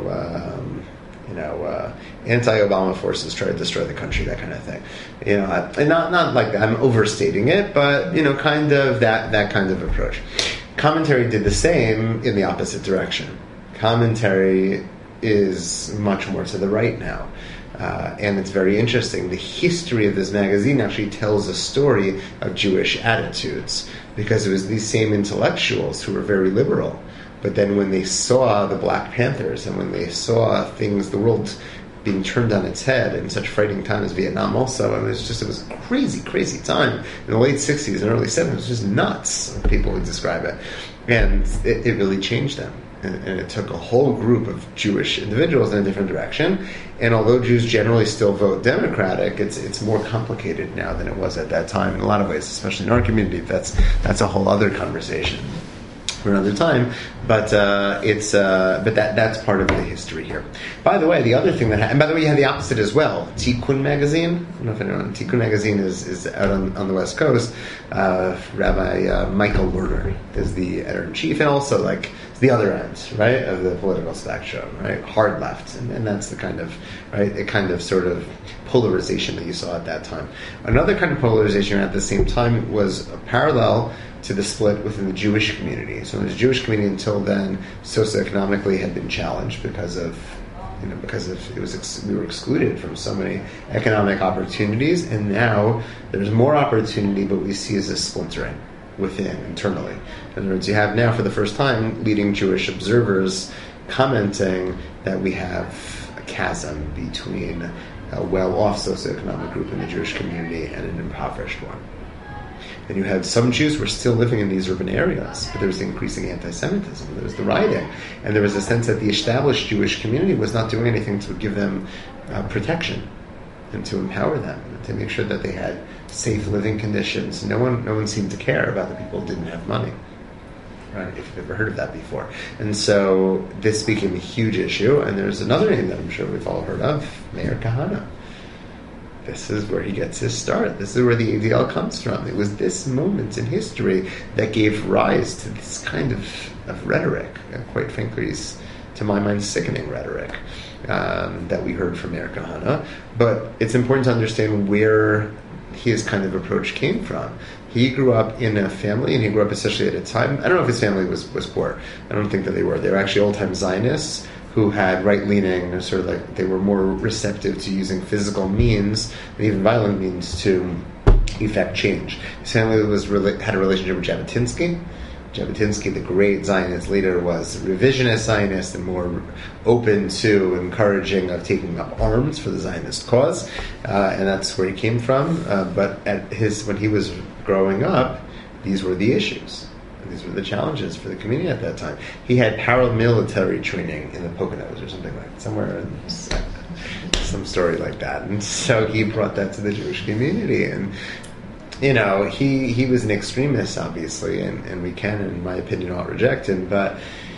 A: Anti-Obama forces try to destroy the country, that kind of thing. And not like I'm overstating it, but kind of that kind of approach. Commentary did the same in the opposite direction. Commentary is much more to the right now. And it's very interesting. The history of this magazine actually tells a story of Jewish attitudes, because it was these same intellectuals who were very liberal. But then when they saw the Black Panthers, and when they saw things, the world being turned on its head in such frightening time as Vietnam also, it was a crazy, crazy time. In the late 60s and early 70s, it was just nuts, people would describe it. And it really changed them. And it took a whole group of Jewish individuals in a different direction. And although Jews generally still vote Democratic, it's more complicated now than it was at that time in a lot of ways, especially in our community. That's a whole other conversation for another time. But that's part of the history here. By the way, the other thing and by the way, you have the opposite as well. Tikkun magazine. I don't know if anyone. Tikkun magazine is out on the West Coast. Rabbi Michael Werner is the editor-in-chief, and also like the other end, right, of the political spectrum, right, hard left, and that's the kind of, right, a kind of sort of polarization that you saw at that time. Another kind of polarization at the same time was a parallel to the split within the Jewish community. So the Jewish community until then socioeconomically had been challenged because of we were excluded from so many economic opportunities, and now there's more opportunity, but we see as a splintering within, internally. In other words, you have now for the first time leading Jewish observers commenting that we have a chasm between a well-off socioeconomic group in the Jewish community and an impoverished one. And you had some Jews who were still living in these urban areas, but there was increasing anti-Semitism, there was the rioting, and there was a sense that the established Jewish community was not doing anything to give them protection and to empower them, and to make sure that they had safe living conditions. No one seemed to care about the people who didn't have money. Right, if you've ever heard of that before. And so this became a huge issue, and there's another name that I'm sure we've all heard of, Meir Kahane. This is where he gets his start. This is where the ADL comes from. It was this moment in history that gave rise to this kind of rhetoric, quite frankly, to my mind, sickening rhetoric that we heard from Meir Kahane. But it's important to understand where his kind of approach came from. He grew up in a family, and he grew up especially at a time, I don't know if his family was poor. I don't think that they were. They were actually old-time Zionists who had right-leaning, sort of like, they were more receptive to using physical means, and even violent means, to effect change. His family had a relationship with Jabotinsky. Jabotinsky, the great Zionist leader, was a revisionist Zionist and more open to encouraging of taking up arms for the Zionist cause, and that's where he came from. But when he was growing up, these were the issues. These were the challenges for the community at that time. He had paramilitary training in the Poconos or something like that, somewhere in some story like that. And so he brought that to the Jewish community. And, he was an extremist, obviously, and we can, in my opinion, not reject him, but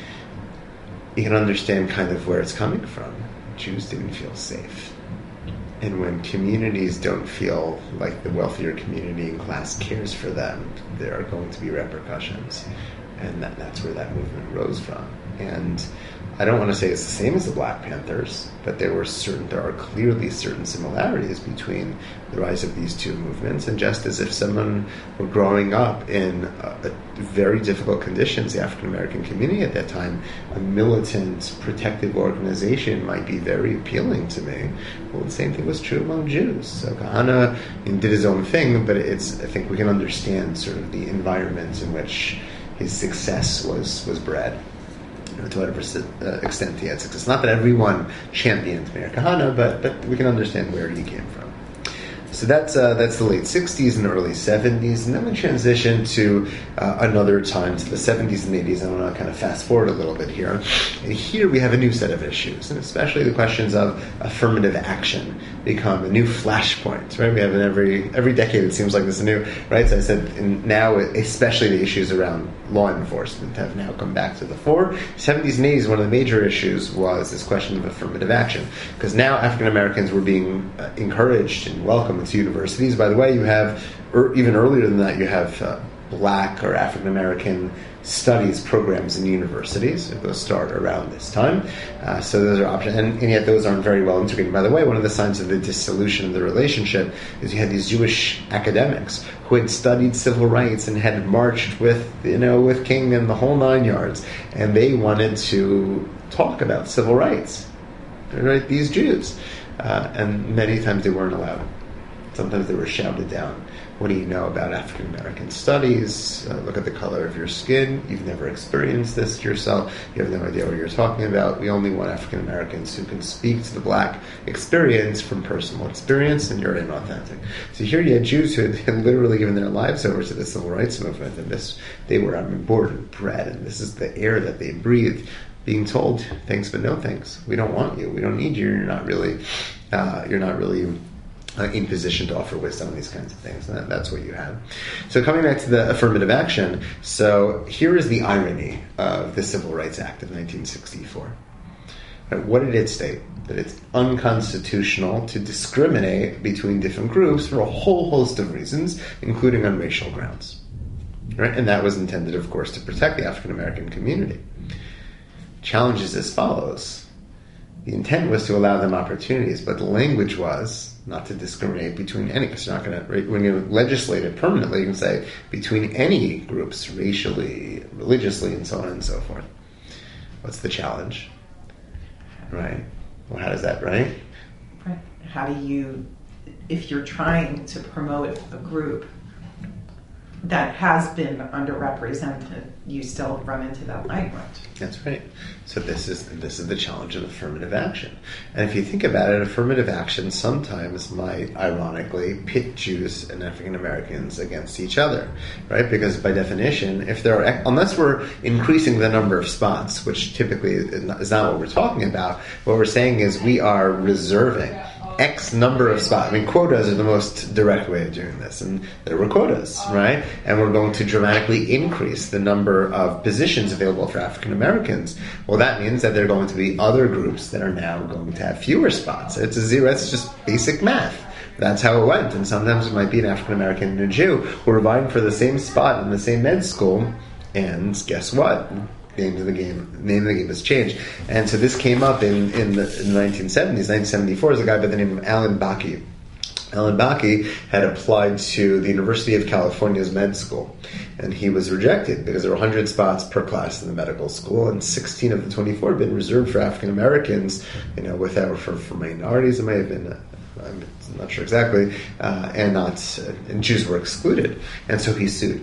A: you can understand kind of where it's coming from. Jews didn't feel safe. And when communities don't feel like the wealthier community and class cares for them, there are going to be repercussions. And that's where that movement rose from. And I don't want to say it's the same as the Black Panthers, but there are clearly certain similarities between the rise of these two movements. And just as if someone were growing up in very difficult conditions, the African American community at that time, a militant, protective organization might be very appealing to me. Well, the same thing was true among Jews. So Kahane did his own thing, but I think we can understand sort of the environment in which his success was bred. To whatever extent he had success. Not that everyone championed Meir Kahane, but we can understand where he came from. So that's the late 60s and early 70s, and then we transition to another time, to the 70s and 80s. I want to kind of fast forward a little bit here. And here we have a new set of issues, and especially the questions of affirmative action become a new flashpoint, right? We have in every decade, it seems like there's a new, right? So I said, now, especially the issues around law enforcement have now come back to the fore. 70s and 80s, one of the major issues was this question of affirmative action, because now African Americans were being encouraged and welcomed to universities. By the way, you have, even earlier than that, you have Black or African American studies programs in universities. Those start around this time. So those are options, and yet those aren't very well integrated. By the way, one of the signs of the dissolution of the relationship is you had these Jewish academics who had studied civil rights and had marched with King and the whole 9 yards, and they wanted to talk about civil rights. Right, these Jews, and many times they weren't allowed. Sometimes they were shouted down. What do you know about African American studies? Look at the color of your skin. You've never experienced this yourself. You have no idea what you're talking about. We only want African Americans who can speak to the Black experience from personal experience, and you're inauthentic. So here you had Jews who had literally given their lives over to the civil rights movement, and they were born and bred, and this is the air that they breathed, being told thanks but no thanks. We don't want you. We don't need you. You're not really in position to offer wisdom on these kinds of things. And that's what you have. So coming back to the affirmative action, so here is the irony of the Civil Rights Act of 1964. What did it state? That it's unconstitutional to discriminate between different groups for a whole host of reasons, including on racial grounds. Right? And that was intended, of course, to protect the African American community. Challenge is as follows. The intent was to allow them opportunities, but the language was not to discriminate between any, because you're not going to, when you legislate it permanently, you can say between any groups, racially, religiously, and so on and so forth. What's the challenge? Right? Well, how does that, right?
B: Right. How do you, if you're trying to promote a group that has been underrepresented, you still run into that language.
A: That's right. So this is the challenge of affirmative action. And if you think about it, affirmative action sometimes might, ironically, pit Jews and African Americans against each other, right? Because by definition, if there are, unless we're increasing the number of spots, which typically is not what we're talking about, what we're saying is we are reserving X number of spots. I mean, quotas are the most direct way of doing this, and there were quotas, right? And we're going to dramatically increase the number of positions available for African Americans. Well, that means that there are going to be other groups that are now going to have fewer spots. It's just basic math. That's how it went. And sometimes it might be an African American and a Jew who are vying for the same spot in the same med school, and guess what? Name of the game has changed. And so this came up in the 1970s. 1974 is a guy by the name of Alan Bakke. Alan Bakke had applied to the University of California's med school, and he was rejected because there were 100 spots per class in the medical school, and 16 of the 24 had been reserved for African Americans, for minorities. It may have been, I'm not sure exactly, and Jews were excluded. And so he sued.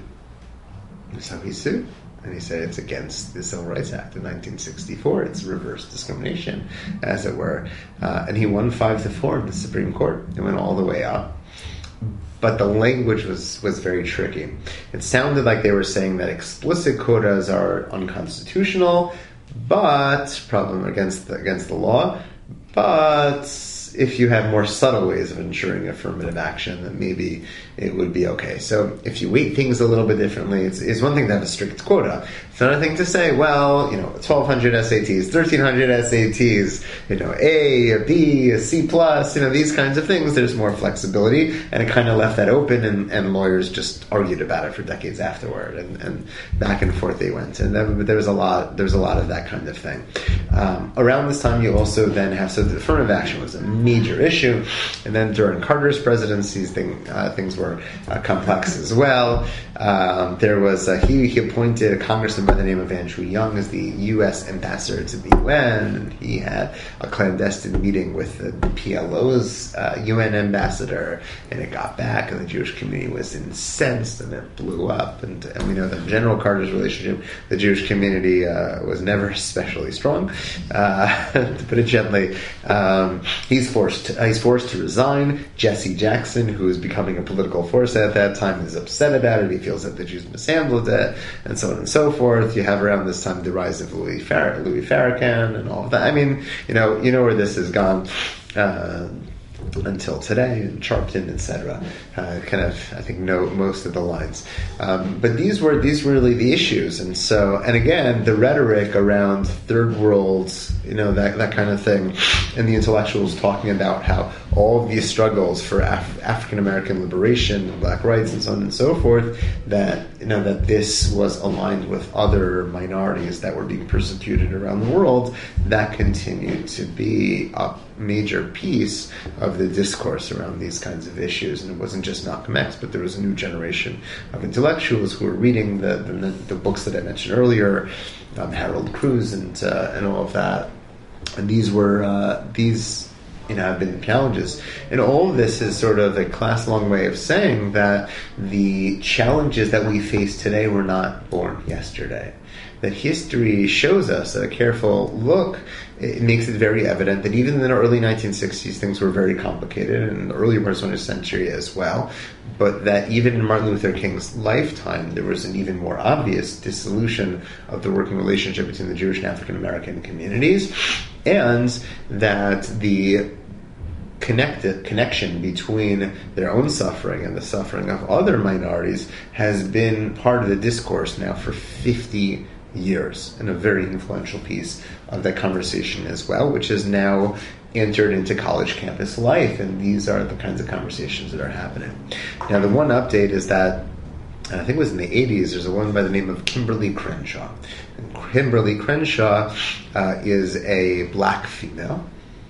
A: And he said it's against the Civil Rights Act of 1964. It's reverse discrimination, as it were. And he won 5-4 in the Supreme Court. It went all the way up. But the language was very tricky. It sounded like they were saying that explicit quotas are unconstitutional, but problem against the law. But if you have more subtle ways of ensuring affirmative action, then maybe it would be okay. So if you weight things a little bit differently, it's one thing to have a strict quota. It's another thing to say, 1,200 SATs, 1,300 SATs, A, a B, a C+, these kinds of things. There's more flexibility, and it kind of left that open, and lawyers just argued about it for decades afterward, and back and forth they went. And then there was a lot of that kind of thing. Around this time, you also then have, so the affirmative action was a major issue, and then during Carter's presidency, things were complex as well. There was he appointed a congressman by the name of Andrew Young as the U.S. ambassador to the UN, and he had a clandestine meeting with the PLO's UN ambassador, and it got back, and the Jewish community was incensed, and it blew up. And we know that General Carter's relationship with the Jewish community was never especially strong, to put it gently. He's forced to resign. Jesse Jackson, who is becoming a political force at that time, is upset about it. He feels that the Jews mishandled it, and so on and so forth. You have around this time the rise of Louis Farrakhan and all of that. I mean, you know where this has gone. until today, and Sharpton, etc. Kind of, I think, know most of the lines. But these were really the issues, and again, the rhetoric around third worlds, that kind of thing, and the intellectuals talking about how all of these struggles for African American liberation, black rights, and so on and so forth, that this was aligned with other minorities that were being persecuted around the world, that continued to be a major piece of the discourse around these kinds of issues. And it wasn't just Malcolm X, but there was a new generation of intellectuals who were reading the books that I mentioned earlier, Harold Cruz and all of that. And these have been challenges. And all of this is sort of a class-long way of saying that the challenges that we face today were not born yesterday. That history shows us that a careful look, it makes it very evident that even in the early 1960s, things were very complicated, and in the early part of the 20th century as well. But that even in Martin Luther King's lifetime, there was an even more obvious dissolution of the working relationship between the Jewish and African American communities, and that the connection between their own suffering and the suffering of other minorities has been part of the discourse now for 50 years, and a very influential piece of that conversation as well, which has now entered into college campus life, and these are the kinds of conversations that are happening. Now, the one update is that, I think it was in the 80s, there's a woman by the name of Kimberly Crenshaw. And Kimberly Crenshaw is a black female,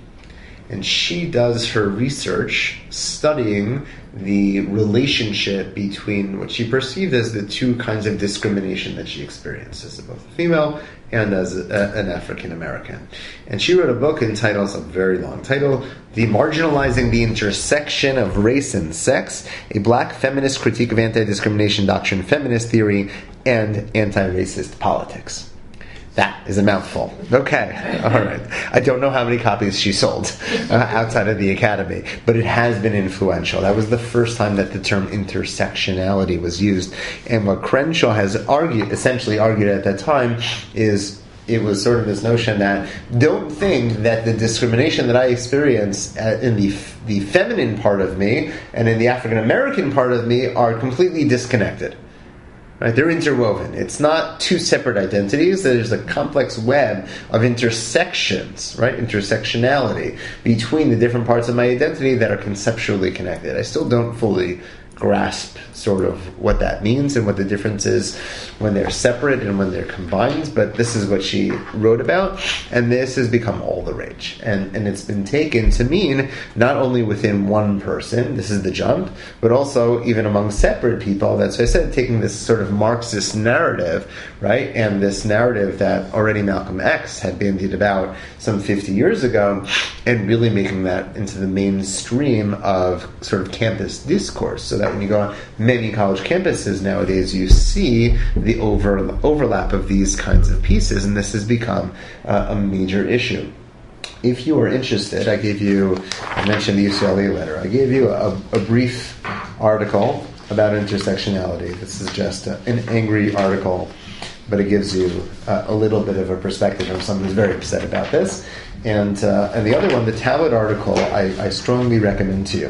A: and she does her research studying the relationship between what she perceived as the two kinds of discrimination that she experienced as both a female and as an African American. And she wrote a book entitled, it's a very long title, Demarginalizing the Intersection of Race and Sex, a Black Feminist Critique of Anti-Discrimination Doctrine, Feminist Theory, and Anti-Racist Politics. That is a mouthful. Okay, all right. I don't know how many copies she sold outside of the Academy, but it has been influential. That was the first time that the term intersectionality was used. And what Crenshaw has essentially argued at that time, is it was sort of this notion that don't think that the discrimination that I experience in the feminine part of me and in the African American part of me are completely disconnected. Right, they're interwoven. It's not two separate identities. There's a complex web of intersections, right? Intersectionality between the different parts of my identity that are conceptually connected. I still don't fully grasp sort of what that means and what the difference is when they're separate and when they're combined, but this is what she wrote about, and this has become all the rage. And it's been taken to mean not only within one person, this is the jump, but also even among separate people. That's why I said taking this sort of Marxist narrative, right, and this narrative that already Malcolm X had bandied about some 50 years ago, and really making that into the mainstream of sort of campus discourse, so that when you go on many college campuses nowadays, you see the overlap of these kinds of pieces, and this has become a major issue. If you are interested, I mentioned the UCLA letter, I gave you a brief article about intersectionality. This is just an angry article, but it gives you a little bit of a perspective from someone who's very upset about this. And the other one, the Tablet article, I strongly recommend to you.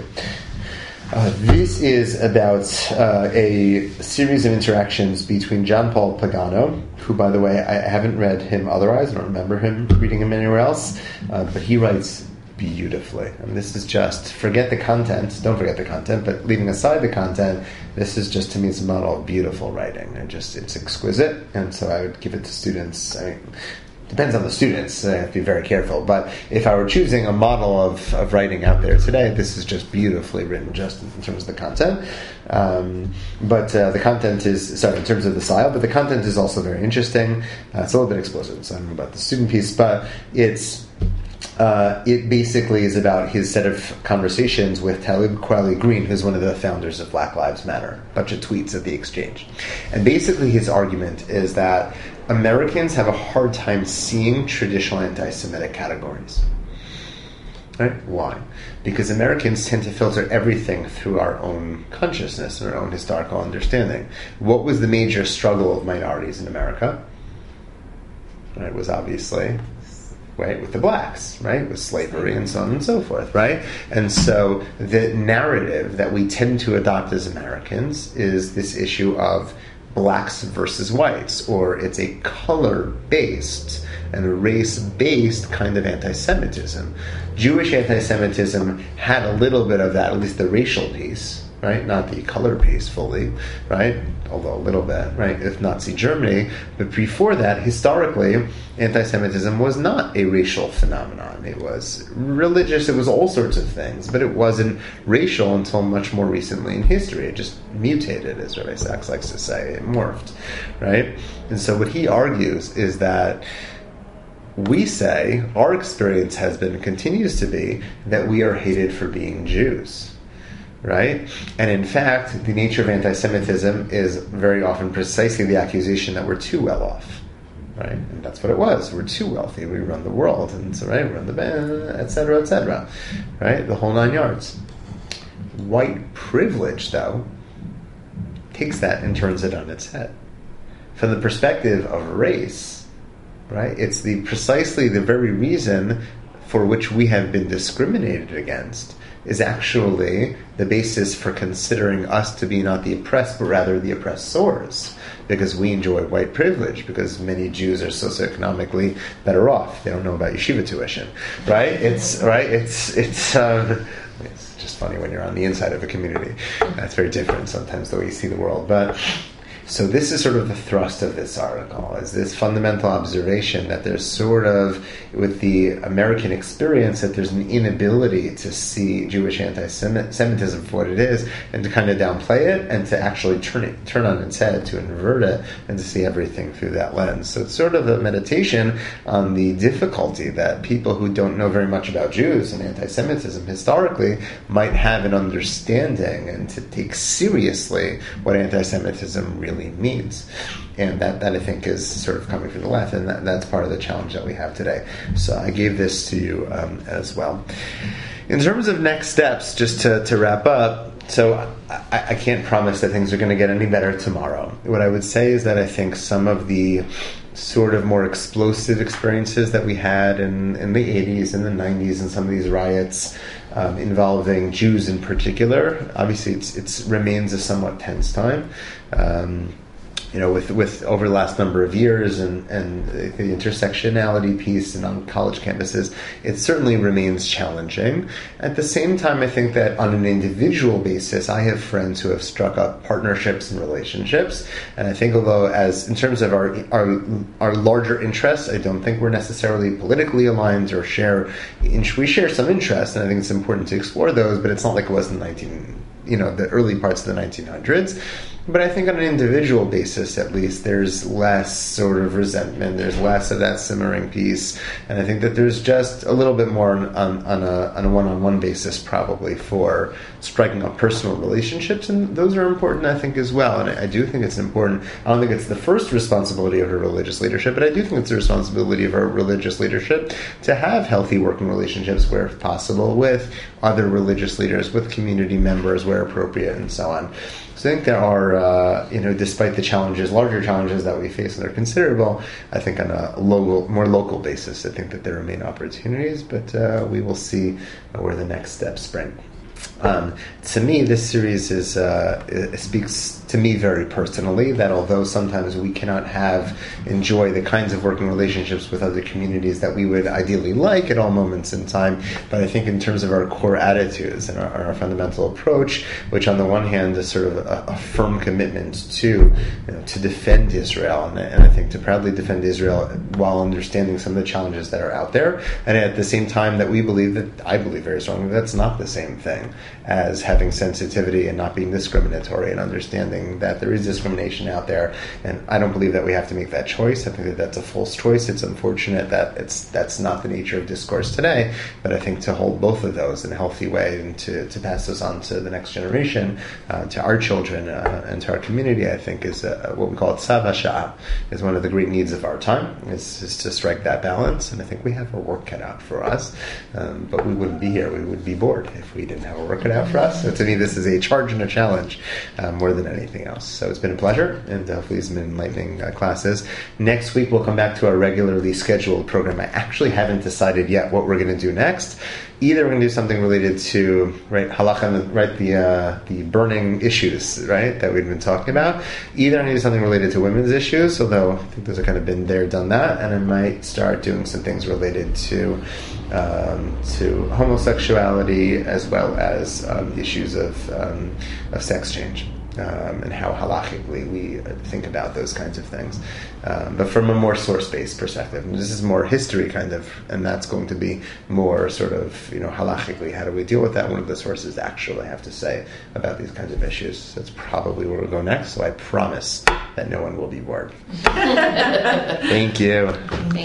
A: This is about a series of interactions between John Paul Pagano, who, by the way, I haven't read him otherwise, I don't remember him reading him anywhere else, but he writes beautifully. And this is just, forget the content, don't forget the content, but leaving aside the content, this is just, to me, it's a model of beautiful writing. It's exquisite, and so I would give it to students. Depends on the students, I have to be very careful, but if I were choosing a model of writing out there today, this is just beautifully written, just in terms of the content. But the content is, in terms of the style, but the content is also very interesting. It's a little bit explosive, so I don't know about the student piece, but it basically is about his set of conversations with Talib Kweli Green, who's one of the founders of Black Lives Matter. A bunch of tweets at the exchange. And basically his argument is that Americans have a hard time seeing traditional anti-Semitic categories. Right? Why? Because Americans tend to filter everything through our own consciousness and our own historical understanding. What was the major struggle of minorities in America? Right, was obviously right, with the blacks, right, with slavery and so on and so forth, right? And so the narrative that we tend to adopt as Americans is this issue of blacks versus whites, or it's a color-based and a race-based kind of anti-Semitism. Jewish anti-Semitism had a little bit of that, at least the racial piece, right? Not the color piece fully, right? Although a little bit, right? If Nazi Germany. But before that, historically, anti-Semitism was not a racial phenomenon. It was religious, it was all sorts of things, but it wasn't racial until much more recently in history. It just mutated, as Rabbi Sachs likes to say. It morphed, right? And so what he argues is that we say, our experience has been and continues to be, that we are hated for being Jews. Right? And in fact, the nature of anti-Semitism is very often precisely the accusation that we're too well off. Right? And that's what it was. We're too wealthy. We run the world. And so, right, we run the band, etc., etc. Right? The whole 9 yards. White privilege, though, takes that and turns it on its head. From the perspective of race, right, it's precisely the very reason for which we have been discriminated against is actually the basis for considering us to be not the oppressed, but rather the oppressors, because we enjoy white privilege, because many Jews are socioeconomically better off. They don't know about yeshiva tuition, right? It's just funny when you're on the inside of a community. That's very different sometimes the way you see the world, but. So this is sort of the thrust of this article, is this fundamental observation that there's sort of, with the American experience, that there's an inability to see Jewish anti-Semitism for what it is, and to kind of downplay it, and to actually turn on its head, to invert it, and to see everything through that lens. So it's sort of a meditation on the difficulty that people who don't know very much about Jews and anti-Semitism historically might have in understanding, and to take seriously what anti-Semitism really means. And that I think is sort of coming from the left, and that's part of the challenge that we have today. So I gave this to you as well. In terms of next steps, just to wrap up, so I can't promise that things are going to get any better tomorrow. What I would say is that I think some of the sort of more explosive experiences that we had in the 80s and the 90s, and some of these riots involving Jews in particular, obviously it remains a somewhat tense time. With over the last number of years and the intersectionality piece and on college campuses, it certainly remains challenging. At the same time, I think that on an individual basis, I have friends who have struck up partnerships and relationships. And I think although in terms of our larger interests, I don't think we're necessarily politically aligned or we share some interests, and I think it's important to explore those, but it's not like it was in the early parts of the 1900s. But I think on an individual basis, at least, there's less sort of resentment, there's less of that simmering piece, and I think that there's just a little bit more on a one-on-one basis probably for striking up personal relationships, and those are important, I think, as well. And I do think it's important. I don't think it's the first responsibility of a religious leadership, but I do think it's the responsibility of our religious leadership to have healthy working relationships where possible with other religious leaders, with community members where appropriate, and so on. So I think there are, despite the challenges, larger challenges that we face that are considerable, I think on a more local basis, I think that there remain opportunities, but we will see where the next steps spring. To me, this series speaks to me very personally, that although sometimes we cannot enjoy the kinds of working relationships with other communities that we would ideally like at all moments in time, but I think in terms of our core attitudes and our fundamental approach, which on the one hand is sort of a firm commitment to defend Israel, and I think to proudly defend Israel while understanding some of the challenges that are out there, and at the same time that I believe very strongly that's not the same thing as having sensitivity and not being discriminatory, and understanding that there is discrimination out there, and I don't believe that we have to make that choice. I think that that's a false choice. It's unfortunate that that's not the nature of discourse today, but I think to hold both of those in a healthy way and to pass those on to the next generation, to our children and to our community, I think is what we call tzav hasha'ah, is one of the great needs of our time, is to strike that balance, and I think we have our work cut out for us, but we wouldn't be here. We would be bored if we didn't have our work cut out for us. So to me, this is a charge and a challenge more than anything. anything else. So it's been a pleasure, and hopefully it's been enlightening classes. Next week we'll come back to our regularly scheduled program. I actually haven't decided yet what we're going to do next. Either we're going to do something related to halakha, the burning issues, right, that we've been talking about. Either I'm going to do something related to women's issues, although I think those have kind of been there, done that, and I might start doing some things related to homosexuality as well as issues of sex change. And how halachically we think about those kinds of things. But from a more source-based perspective. And this is more history kind of, and that's going to be more sort of, halachically, how do we deal with that? One of the sources actually have to say about these kinds of issues. That's probably where we'll go next, so I promise that no one will be bored. Thank you.